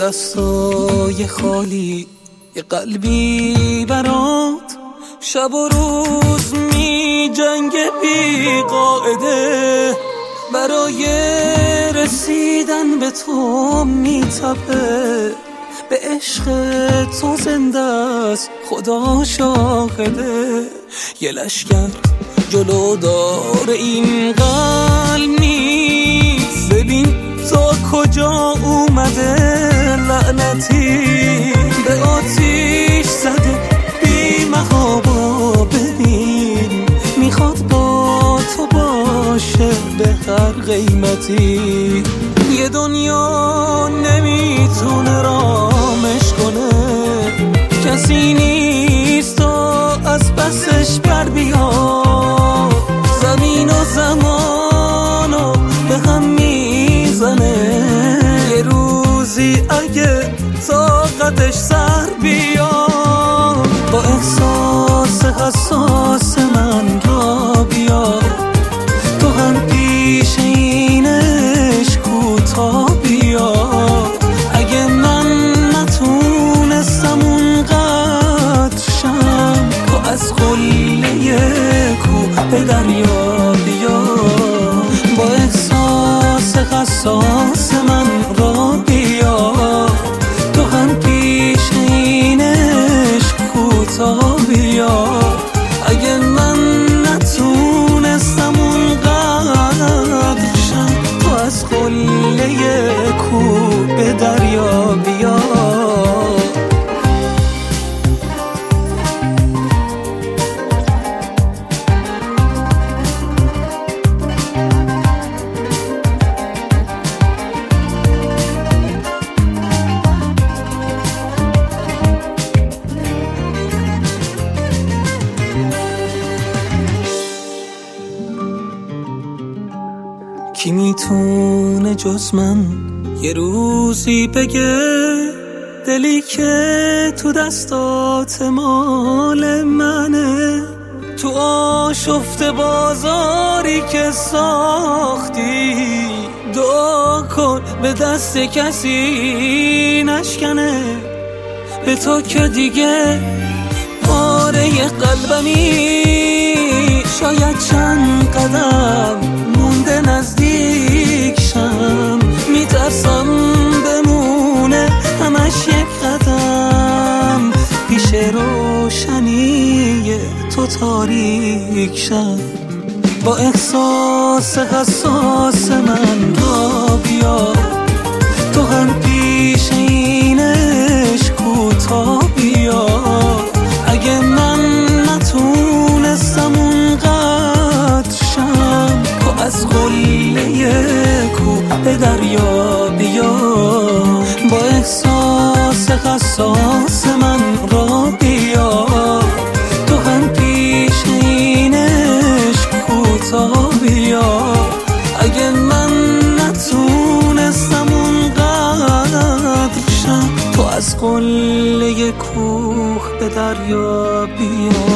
دستای خالی یه قلبی برات شب و روز می جنگه بی قاعده، برای رسیدن به تو می تپه، به عشق تو زنده است خدا شاهده. یه لشکر جلو دار این قلب نیست، ببین تا کجا اومده لعنتی، به آتیش زده بی محابا. ببین میخواد با تو باشه به هر قیمتی، یه دنیا نمیتونه رامش کنه، کسی نیست تا از پسش بر بیا. زمین و زمانو به هم میزنه، یه روزی اگه طاقتش سر بیا، با احساس حساس من را بیا، تو هم پیش اینش کوتاه بیا. اگه من نتونستم اونقدر شم، تو از قله کوه به دریا بیا، با احساس حساس من را بیا، تو هم پیش اینش کوتاه بیا. اگه من نتونستم اونقدر شم، تو از قله کوه به دریا بیا. کی میتونه جز من یه روزی بگه دلی که تو دستات مال منه، تو آشفته بازاری که ساختی، دعا کن به دست کسی نشکنه، به تو که دیگه پاره قلبمی، شاید چند قدم مونده نزدیک شم، میترسم بمونه همش یک قدم، پیش روشنی تو تاریک شم، با احساس حساس من را بیا، تو هم پیش اینش کوتاه بیا. اگه من نتونستم اونقدر شم، تو از قله کوه به دریا بیا، با احساس حساس من را بیا، تو هم پیش اینش کوتاه بیا. اگه من نتونستم اونقدر شم، تو از قله کوه به دریا بیا.